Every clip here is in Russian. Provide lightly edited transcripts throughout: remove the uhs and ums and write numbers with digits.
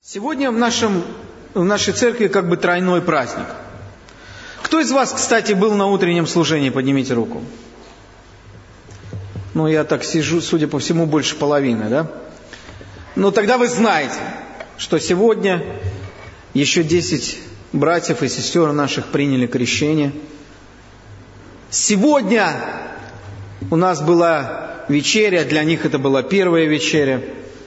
Сегодня в нашей церкви как бы тройной праздник. Кто из вас, кстати, был на утреннем служении? Поднимите руку. Ну, я так сижу, судя по всему, больше половины, да? Ну, тогда вы знаете, что сегодня еще 10 братьев и сестер наших приняли крещение. Сегодня у нас была вечеря, для них это была первая вечеря.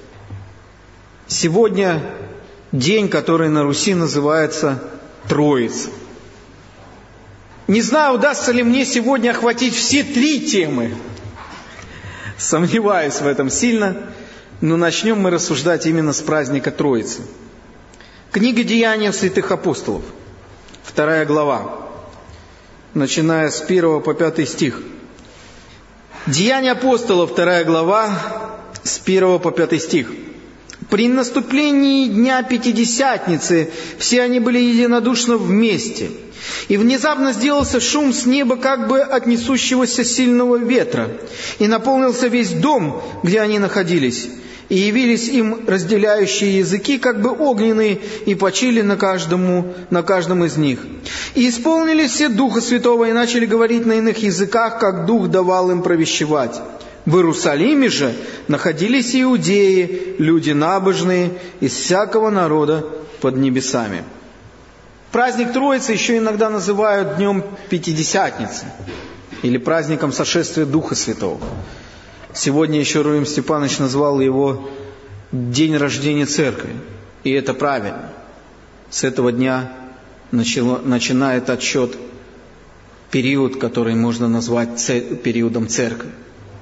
Сегодня день, который на Руси называется Троица. Не знаю, удастся ли мне сегодня охватить все 3 темы. Сомневаюсь в этом сильно. Но начнем мы рассуждать именно с праздника Троицы. Книга «Деяния святых апостолов», 2 глава, начиная с 1 по 5 стих. Деяния апостолов, 2 глава, с 1 по 5 стих. «При наступлении дня Пятидесятницы все они были единодушно вместе, и внезапно сделался шум с неба, как бы от несущегося сильного ветра, и наполнился весь дом, где они находились, и явились им разделяющие языки, как бы огненные, и почили на каждом из них. И исполнились все Духа Святого, и начали говорить на иных языках, как Дух давал им провещевать. В Иерусалиме же находились иудеи, люди набожные, из всякого народа под небесами». Праздник Троицы еще иногда называют Днем Пятидесятницы или праздником сошествия Духа Святого. Сегодня еще Руим Степанович назвал его День рождения Церкви. И это правильно. С этого дня начинает отсчет период, который можно назвать периодом Церкви.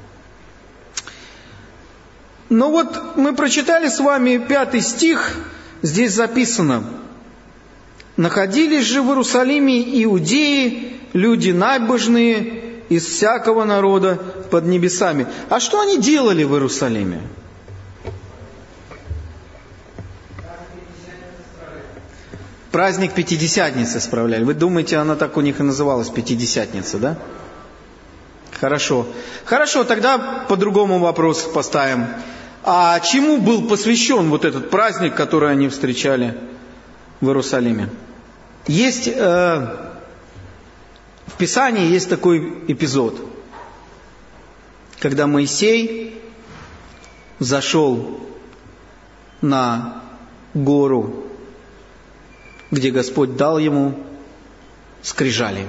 Но вот мы прочитали с вами 5 стих, здесь записано: «Находились же в Иерусалиме иудеи, люди набожные, из всякого народа под небесами». А что они делали в Иерусалиме? Праздник Пятидесятницы справляли. Вы думаете, она так у них и называлась, Пятидесятница, да? Хорошо. Хорошо, тогда по-другому вопрос поставим. А чему был посвящен вот этот праздник, который они встречали в Иерусалиме? Есть в Писании есть такой эпизод, когда Моисей зашел на гору, где Господь дал ему скрижали.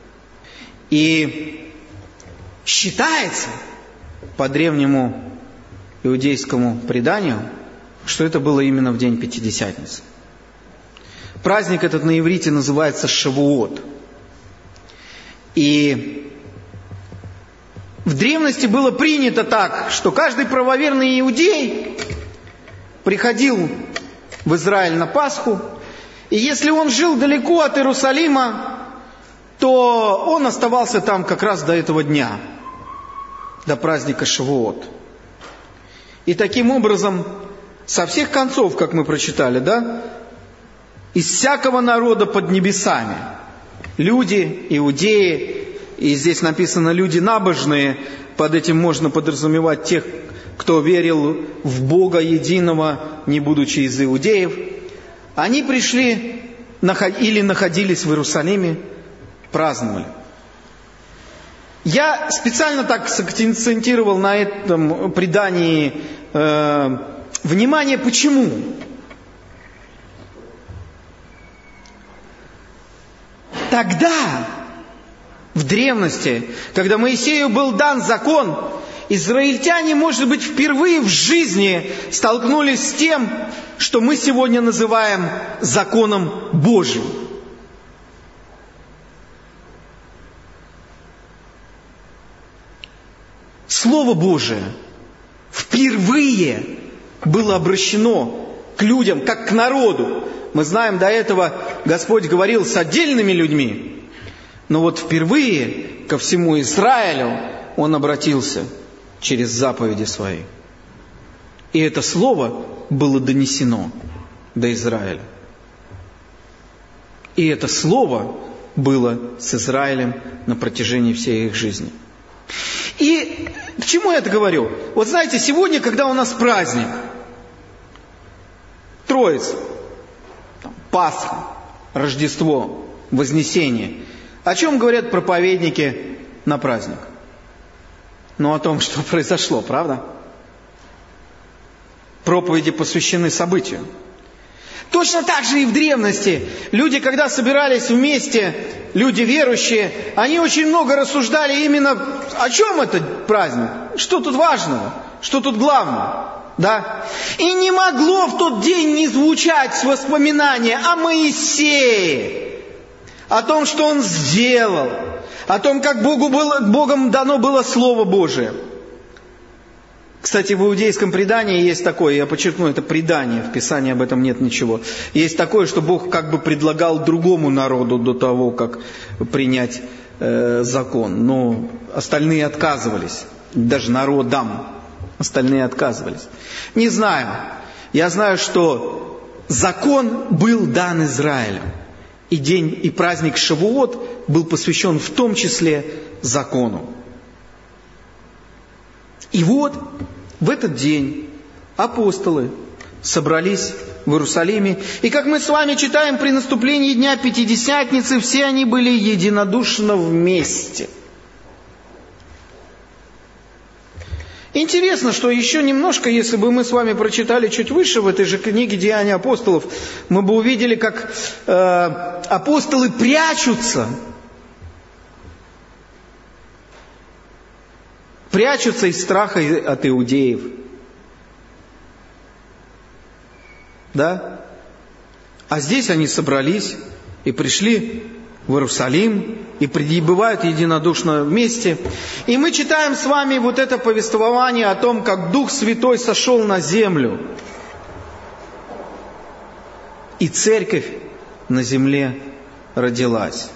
И считается по древнему иудейскому преданию, что это было именно в день Пятидесятницы. Праздник этот на иврите называется Шавуот. И в древности было принято так, что каждый правоверный иудей приходил в Израиль на Пасху, и если он жил далеко от Иерусалима, то он оставался там как раз до этого дня, до праздника Шавуот. И таким образом, со всех концов, как мы прочитали, да, из всякого народа под небесами, люди, иудеи, и здесь написано люди набожные, под этим можно подразумевать тех, кто верил в Бога единого, не будучи из иудеев, они пришли или находились в Иерусалиме, праздновали. Я специально так сакцентировал на этом предании внимание. Почему? Тогда, в древности, когда Моисею был дан закон, израильтяне, может быть, впервые в жизни столкнулись с тем, что мы сегодня называем законом Божьим. Слово Божие впервые было обращено к людям, как к народу. Мы знаем, до этого Господь говорил с отдельными людьми, но вот впервые ко всему Израилю Он обратился через заповеди Свои. И это слово было донесено до Израиля. И это слово было с Израилем на протяжении всей их жизни. И к чему я это говорю? Вот знаете, сегодня, когда у нас праздник, Троица. Пасха, Рождество, Вознесение. О чем говорят проповедники на праздник? Ну, о том, что произошло, правда? Проповеди посвящены событию. Точно так же и в древности. Люди, когда собирались вместе, люди верующие, они очень много рассуждали именно, о чем этот праздник, что тут важного, что тут главного. Да? И не могло в тот день не звучать воспоминания о Моисее, о том, что он сделал, о том, как Богом дано было Слово Божие. Кстати, в иудейском предании есть такое, я подчеркну, это предание, в Писании об этом нет ничего. Есть такое, что Бог как бы предлагал другому народу до того, как принять закон. Но остальные отказывались, даже народам остальные отказывались. Не знаю. Я знаю, что закон был дан Израилю. И праздник Шавуот был посвящен в том числе закону. И вот в этот день апостолы собрались в Иерусалиме. И как мы с вами читаем, при наступлении Дня Пятидесятницы все они были единодушно вместе. Интересно, что еще немножко, если бы мы с вами прочитали чуть выше в этой же книге «Деяния апостолов», мы бы увидели, как апостолы прячутся из страха от иудеев. Да? А здесь они собрались и пришли в Иерусалим и пребывают единодушно вместе. И мы читаем с вами вот это повествование о том, как Дух Святой сошел на землю. И церковь на земле родилась.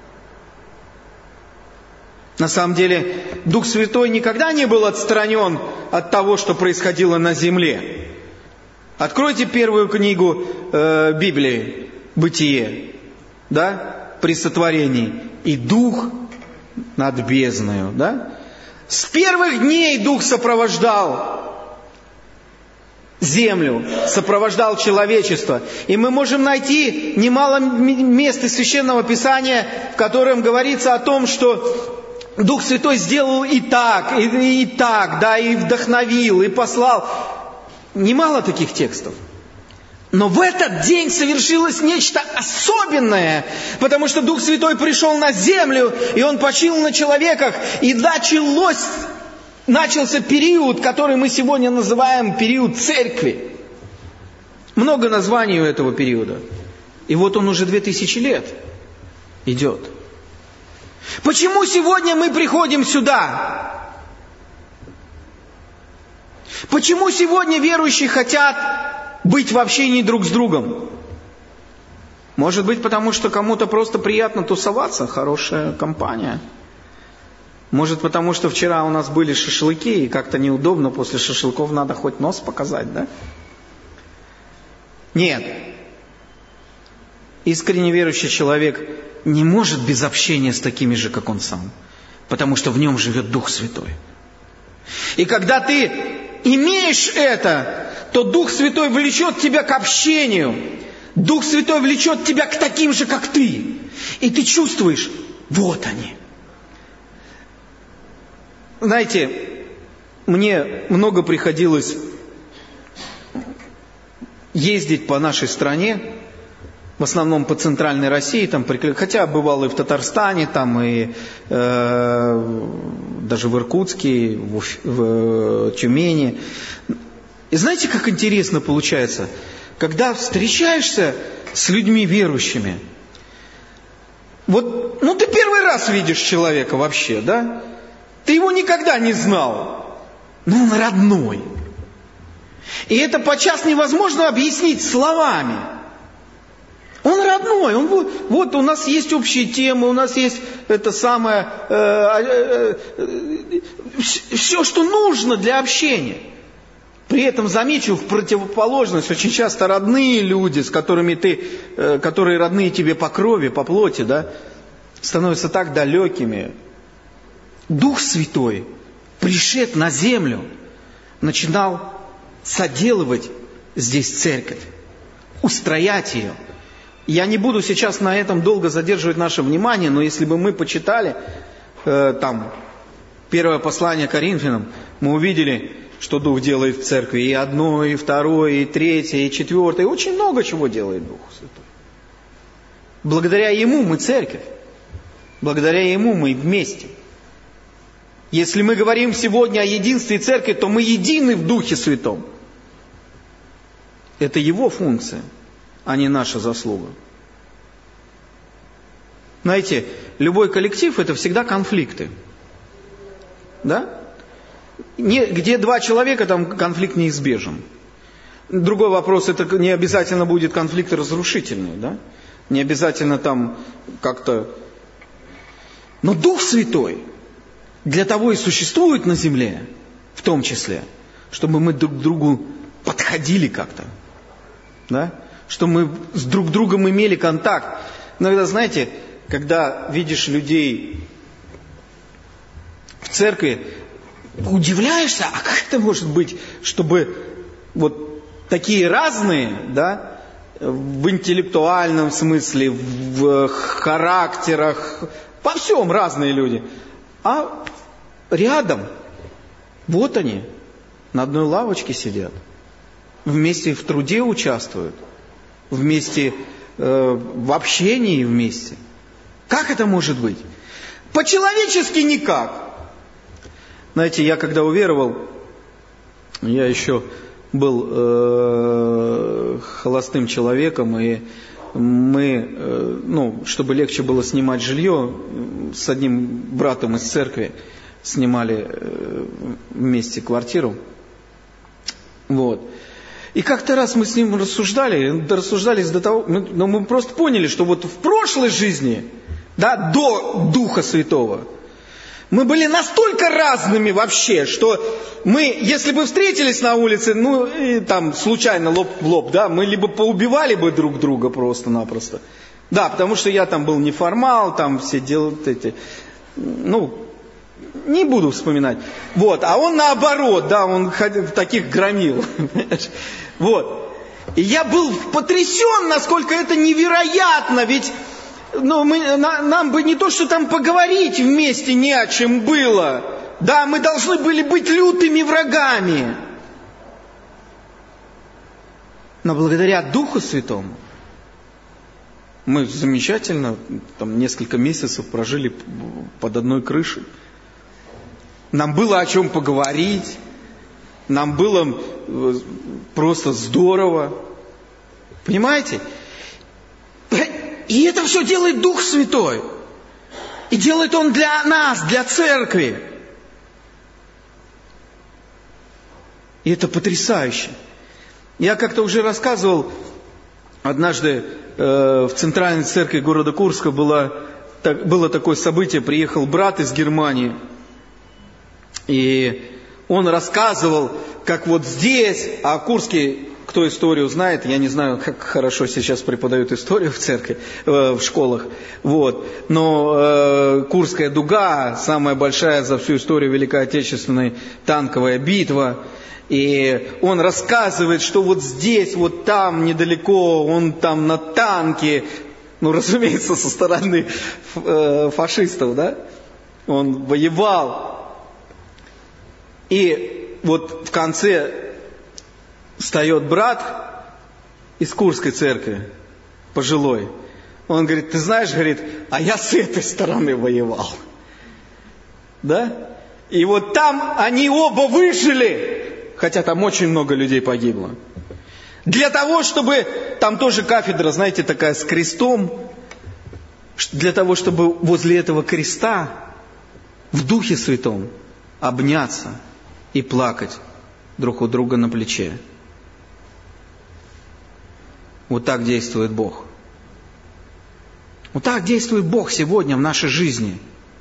На самом деле, Дух Святой никогда не был отстранен от того, что происходило на земле. Откройте первую книгу Библии, Бытие, да, при сотворении. И Дух над бездною, да. С первых дней Дух сопровождал землю, сопровождал человечество. И мы можем найти немало мест из Священного Писания, в котором говорится о том, что Дух Святой сделал и так, да, и вдохновил, и послал. Немало таких текстов. Но в этот день совершилось нечто особенное, потому что Дух Святой пришел на землю, и Он почил на человеках, и начался период, который мы сегодня называем период церкви. Много названий у этого периода. И вот он уже 2000 лет идет. Почему сегодня мы приходим сюда? Почему сегодня верующие хотят быть в общении друг с другом? Может быть, потому что кому-то просто приятно тусоваться, хорошая компания. Может, потому что вчера у нас были шашлыки, и как-то неудобно, после шашлыков надо хоть нос показать, да? Нет. Искренне верующий человек не может без общения с такими же, как он сам. Потому что в нем живет Дух Святой. И когда ты имеешь это, то Дух Святой влечет тебя к общению. Дух Святой влечет тебя к таким же, как ты. И ты чувствуешь, вот они. Знаете, мне много приходилось ездить по нашей стране, в основном по центральной России, хотя бывал и в Татарстане, и даже в Иркутске, в Тюмени. И знаете, как интересно получается, когда встречаешься с людьми верующими, ты первый раз видишь человека вообще, да? Ты его никогда не знал, но он родной. И это подчас невозможно объяснить словами. Он родной, вот у нас есть общие темы, у нас есть это самое, все, что нужно для общения. При этом, замечу, в противоположность, очень часто родные люди, которые родные тебе по крови, по плоти, да, становятся так далекими. Дух Святой, пришед на землю, начинал соделывать здесь церковь. устроять ее. Я не буду сейчас на этом долго задерживать наше внимание, но если бы мы почитали там первое послание Коринфянам, мы увидели, что Дух делает в церкви и одно, и второе, и третье, и четвертое. Очень много чего делает Дух Святой. Благодаря Ему мы церковь. Благодаря Ему мы вместе. Если мы говорим сегодня о единстве церкви, то мы едины в Духе Святом. Это Его функция, а не наша заслуга. Знаете, любой коллектив – это всегда конфликты. Да? Где два человека, там конфликт неизбежен. Другой вопрос, это не обязательно будет конфликт разрушительный, да? Не обязательно там как-то... Но Дух Святой для того и существует на земле, в том числе, чтобы мы друг к другу подходили как-то, да? Что мы с друг другом имели контакт. Иногда, знаете, когда видишь людей в церкви, удивляешься, а как это может быть, чтобы вот такие разные, да, в интеллектуальном смысле, в характерах, по всем разные люди, а рядом, вот они, на одной лавочке сидят, вместе в труде участвуют, вместе в общении вместе. Как это может быть? По-человечески никак. Знаете, я когда уверовал, я еще был холостым человеком, и мы, чтобы легче было снимать жилье, с одним братом из церкви снимали вместе квартиру. И как-то раз мы с ним рассуждались до того, но мы просто поняли, что вот в прошлой жизни, да, до Духа Святого, мы были настолько разными вообще, что мы, если бы встретились на улице, и там случайно лоб в лоб, да, мы либо поубивали бы друг друга просто-напросто. Да, потому что я там был неформал, там все делают не буду вспоминать. А он наоборот, да, он таких громил. И я был потрясен, насколько это невероятно, ведь нам бы не то, что там поговорить вместе не о чем было. Да, мы должны были быть лютыми врагами. Но благодаря Духу Святому мы замечательно там несколько месяцев прожили под одной крышей. Нам было о чем поговорить. Нам было просто здорово. Понимаете? И это все делает Дух Святой. И делает Он для нас, для церкви. И это потрясающе. Я как-то уже рассказывал, однажды в центральной церкви города Курска было такое событие, приехал брат из Германии, и он рассказывал, как вот здесь, а Курске, кто историю знает, я не знаю, как хорошо сейчас преподают историю в церкви, в школах, но Курская дуга, самая большая за всю историю Великой Отечественной танковая битва, и он рассказывает, что вот здесь, вот там недалеко, он там на танке, разумеется, со стороны фашистов, да, он воевал. И вот в конце встает брат из Курской церкви, пожилой. Он говорит, ты знаешь, а я с этой стороны воевал. Да? И вот там они оба выжили, хотя там очень много людей погибло. Для того, чтобы, там тоже кафедра, знаете, такая с крестом, для того, чтобы возле этого креста в Духе Святом обняться и плакать друг у друга на плече. Вот так действует Бог. Вот так действует Бог сегодня в нашей жизни.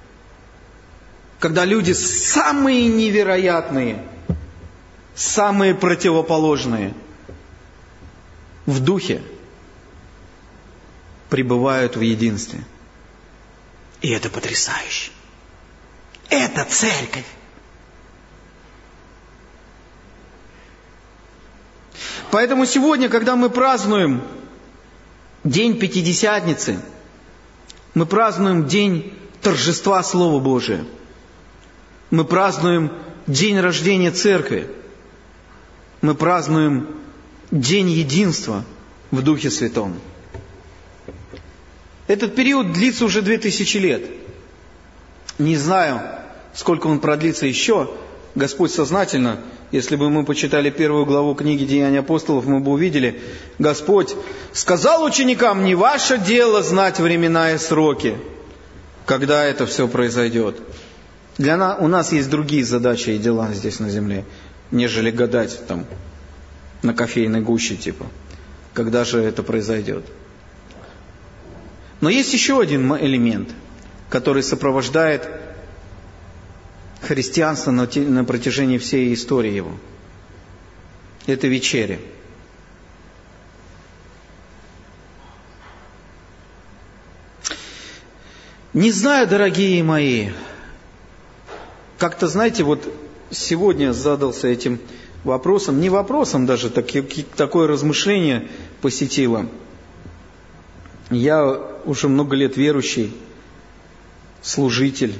Когда люди самые невероятные, самые противоположные в Духе пребывают в единстве. И это потрясающе. Это церковь. Поэтому сегодня, когда мы празднуем День Пятидесятницы, мы празднуем день торжества Слова Божия. Мы празднуем день рождения Церкви. Мы празднуем день единства в Духе Святом. Этот период длится уже 2000 лет. Не знаю, сколько он продлится еще. Господь сознательно, если бы мы почитали 1 главу книги «Деяния апостолов», мы бы увидели, Господь сказал ученикам: не ваше дело знать времена и сроки, когда это все произойдет. У нас есть другие задачи и дела здесь на земле, нежели гадать там на кофейной гуще, когда же это произойдет. Но есть еще один элемент, который сопровождает христианство на протяжении всей истории его. Это вечеря. Не знаю, дорогие мои, как-то, знаете, вот сегодня задался этим вопросом, не вопросом даже, такое размышление посетило. Я уже много лет верующий, служитель,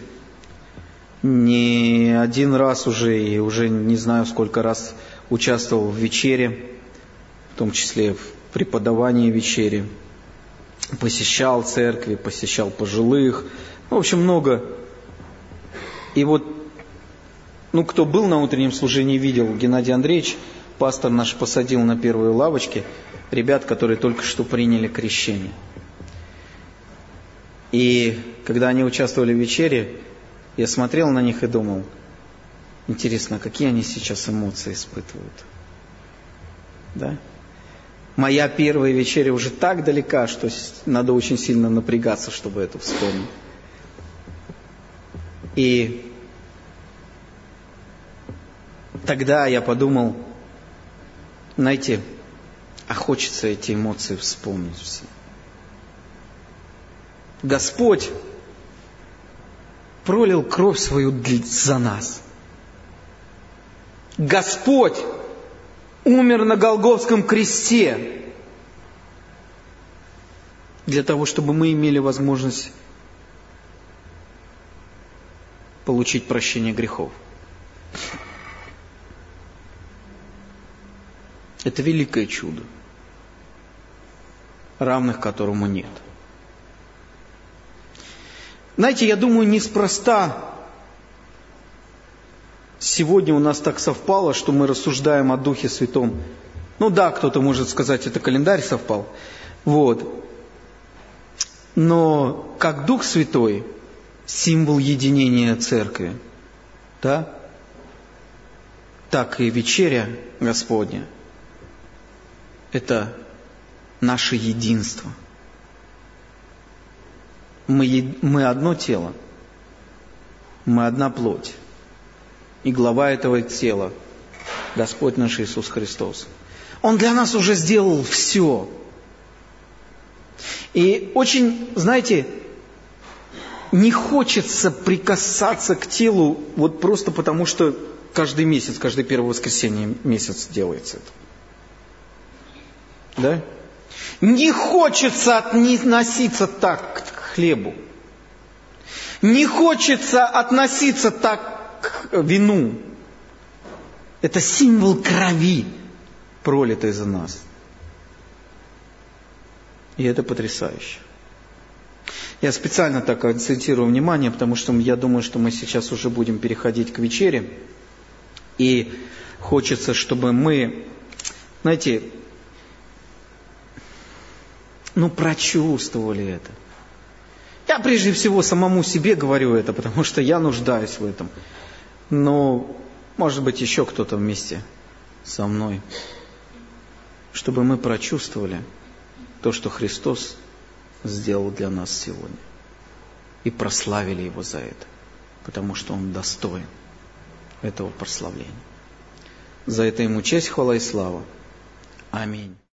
не один раз уже, и уже не знаю сколько раз участвовал в вечере, в том числе в преподавании вечери, посещал церкви, посещал пожилых, в общем, много. И вот, кто был на утреннем служении, видел, Геннадий Андреевич, пастор наш, посадил на первые лавочки ребят, которые только что приняли крещение. И когда они участвовали в вечере, я смотрел на них и думал, интересно, какие они сейчас эмоции испытывают. Да? Моя первая вечеря уже так далека, что надо очень сильно напрягаться, чтобы это вспомнить. И тогда я подумал, знаете, а хочется эти эмоции вспомнить все. Господь пролил кровь свою за нас. Господь умер на Голгофском кресте для того, чтобы мы имели возможность получить прощение грехов. Это великое чудо, равных которому нет. Знаете, я думаю, неспроста сегодня у нас так совпало, что мы рассуждаем о Духе Святом. Да, кто-то может сказать, это календарь совпал. Но как Дух Святой символ единения Церкви, да? Так и вечеря Господня – это наше единство. Мы одно тело, мы одна плоть. И глава этого тела – Господь наш Иисус Христос. Он для нас уже сделал все. И очень, знаете, не хочется прикасаться к телу просто потому, что каждый месяц, каждое первое воскресенье месяц делается это. Да? Не хочется относиться так к хлебу. Не хочется относиться так к вину. Это символ крови, пролитой за нас. И это потрясающе. Я специально так акцентирую внимание, потому что я думаю, что мы сейчас уже будем переходить к вечере. И хочется, чтобы мы, знаете, прочувствовали это. Я прежде всего самому себе говорю это, потому что я нуждаюсь в этом. Но, может быть, еще кто-то вместе со мной. Чтобы мы прочувствовали то, что Христос сделал для нас сегодня. И прославили Его за это. Потому что Он достоин этого прославления. За это Ему честь, хвала и слава. Аминь.